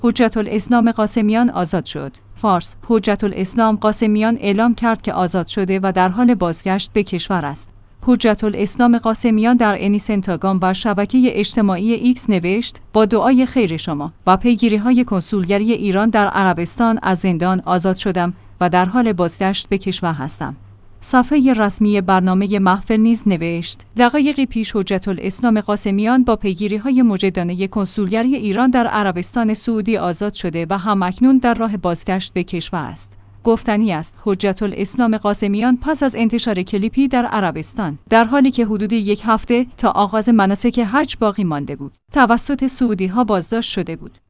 حجت الاسلام قاسمیان آزاد شد. فارس: حجت الاسلام قاسمیان اعلام کرد که آزاد شده و در حال بازگشت به کشور است. حجت الاسلام قاسمیان در اینستاگرام و شبکه اجتماعی ایکس نوشت: با دعای خیر شما و پیگیری‌های کنسولگری ایران در عربستان از زندان آزاد شدم و در حال بازگشت به کشور هستم. صفحه رسمی برنامه محفل نیز نوشت: دقایقی پیش حجت الاسلام قاسمیان با پیگیری‌های مجدانه کنسولگری ایران در عربستان سعودی آزاد شده و هم‌اکنون در راه بازگشت به کشور است. گفتنی است حجت الاسلام قاسمیان پس از انتشار کلیپی در عربستان، در حالی که حدود یک هفته تا آغاز مناسک حج باقی مانده بود، توسط سعودی‌ها بازداشت شده بود.